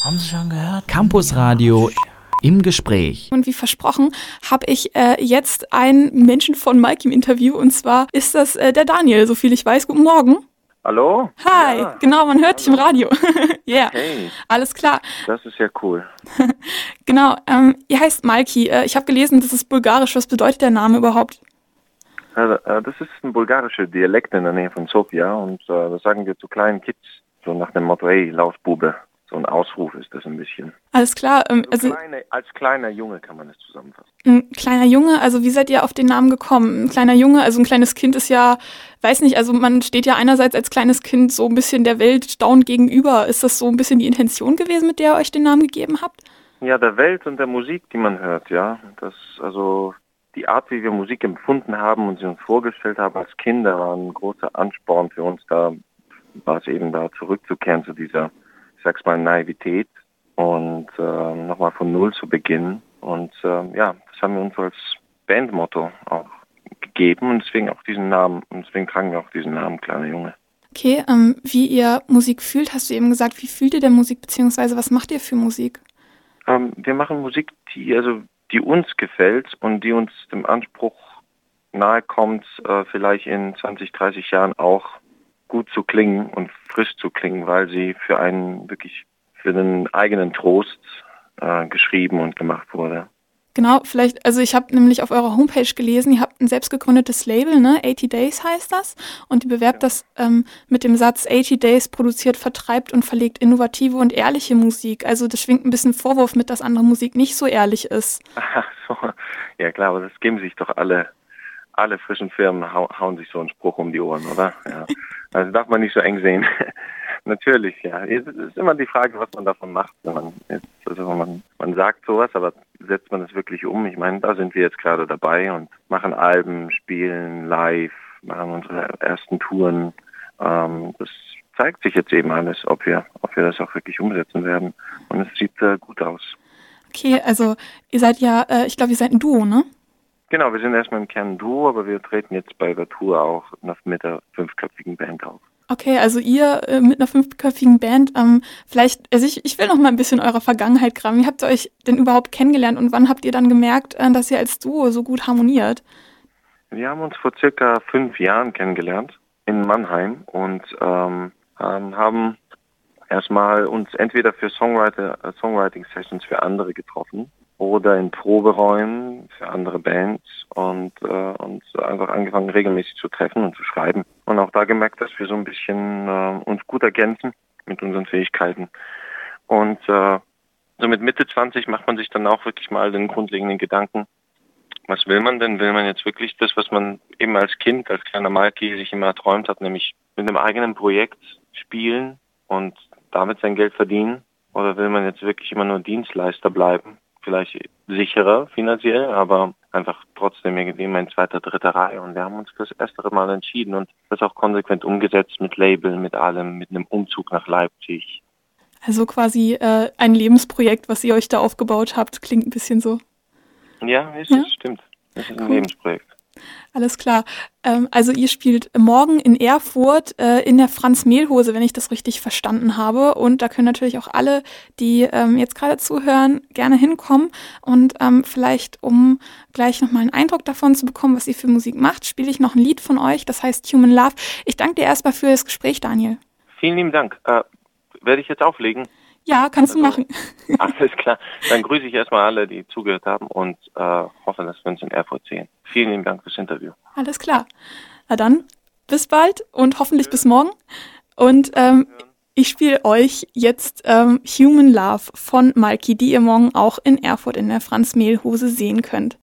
Haben Sie schon gehört? Campusradio im Gespräch. Und wie versprochen, habe ich jetzt einen Menschen von Malky im Interview, und zwar ist das der Daniel, soviel ich weiß. Guten Morgen. Hallo? Hi, Ja. genau, man hört dich im Radio. Yeah, Hey, alles klar. das ist ja cool. Genau, ihr heißt Malky. Ich habe gelesen, das ist bulgarisch. Was bedeutet der Name überhaupt? Das ist ein bulgarischer Dialekt in der Nähe von Sofia und das sagen wir zu kleinen Kids, so nach dem Motto, hey, Lausbube. So ein Ausruf ist das ein bisschen. Alles klar, Als kleiner Junge kann man es zusammenfassen. Ein kleiner Junge, also wie seid ihr auf den Namen gekommen? Ein kleiner Junge, also ein kleines Kind ist ja, weiß nicht, also man steht ja einerseits als kleines Kind so ein bisschen der Welt staunend gegenüber. Ist das so ein bisschen die Intention gewesen, mit der ihr euch den Namen gegeben habt? Ja, der Welt und der Musik, die man hört, ja. Das, also die Art, wie wir Musik empfunden haben und sie uns vorgestellt haben als Kinder, war ein großer Ansporn für uns. Da war es eben da zurückzukehren zu dieser, ich sag's mal, Naivität und nochmal von Null zu beginnen. Und ja, das haben wir uns als Bandmotto auch gegeben und deswegen auch diesen Namen, und deswegen tragen wir auch diesen Namen, kleiner Junge. Okay, wie ihr Musik fühlt, hast du eben gesagt. Wie fühlt ihr denn Musik, beziehungsweise was macht ihr für Musik? Wir machen Musik, die uns gefällt und die uns dem Anspruch nahe kommt, vielleicht in 20, 30 Jahren auch gut zu klingen und frisch zu klingen, weil sie für einen wirklich für den eigenen Trost geschrieben und gemacht wurde. Genau, vielleicht, also ich habe nämlich auf eurer Homepage gelesen, ihr habt ein selbst gegründetes Label, ne? 80 Days heißt das, und ihr bewerbt das mit dem Satz 80 Days produziert, vertreibt und verlegt innovative und ehrliche Musik. Also das schwingt ein bisschen Vorwurf mit, dass andere Musik nicht so ehrlich ist. Ach so, ja klar, aber das geben sich doch alle frischen Firmen hauen sich so einen Spruch um die Ohren, oder? Ja. Also darf man nicht so eng sehen. Natürlich, ja. Es ist immer die Frage, was man davon macht. Man sagt sowas, aber setzt man es wirklich um? Ich meine, da sind wir jetzt gerade dabei und machen Alben, spielen live, machen unsere ersten Touren. Das zeigt sich jetzt eben alles, ob wir das auch wirklich umsetzen werden. Und es sieht gut aus. Okay, also ihr seid ja, ich glaube, ihr seid ein Duo, ne? Genau, wir sind erstmal im Kern ein Duo, aber wir treten jetzt bei der Tour auch mit der 5-köpfigen Band auf. Okay, also ihr mit einer 5-köpfigen Band, vielleicht, also ich will noch mal ein bisschen eurer Vergangenheit graben. Wie habt ihr euch denn überhaupt kennengelernt und wann habt ihr dann gemerkt, dass ihr als Duo so gut harmoniert? Wir haben uns vor circa 5 Jahren kennengelernt in Mannheim und haben erstmal uns entweder für Songwriting-Sessions für andere getroffen oder in Proberäumen für andere Bands und einfach angefangen regelmäßig zu treffen und zu schreiben. Und auch da gemerkt, dass wir so ein bisschen uns gut ergänzen mit unseren Fähigkeiten. Und so mit Mitte 20 macht man sich dann auch wirklich mal den grundlegenden Gedanken, was will man denn? Will man jetzt wirklich das, was man eben als Kind, als kleiner Malky sich immer erträumt hat, nämlich mit einem eigenen Projekt spielen und damit sein Geld verdienen? Oder will man jetzt wirklich immer nur Dienstleister bleiben? Vielleicht sicherer finanziell, aber einfach trotzdem irgendwie in 2., 3. Reihe. Und wir haben uns das erste Mal entschieden und das auch konsequent umgesetzt mit Label, mit allem, mit einem Umzug nach Leipzig. Also quasi ein Lebensprojekt, was ihr euch da aufgebaut habt, klingt ein bisschen so. Ja, das stimmt. Das ist ein Lebensprojekt. Alles klar. Also ihr spielt morgen in Erfurt in der Franz-Mehl-Hose, wenn ich das richtig verstanden habe. Und da können natürlich auch alle, die jetzt gerade zuhören, gerne hinkommen. Und vielleicht, um gleich nochmal einen Eindruck davon zu bekommen, was ihr für Musik macht, spiele ich noch ein Lied von euch, das heißt Human Love. Ich danke dir erstmal für das Gespräch, Daniel. Vielen lieben Dank. Werde ich jetzt auflegen? Ja, kannst du machen. Alles klar. Dann grüße ich erstmal alle, die zugehört haben und hoffe, dass wir uns in Erfurt sehen. Vielen lieben Dank fürs Interview. Alles klar. Na dann, bis bald und hoffentlich bis morgen. Und ich spiele euch jetzt Human Love von Malky, die ihr morgen auch in Erfurt in der Franz-Mehl-Hose sehen könnt.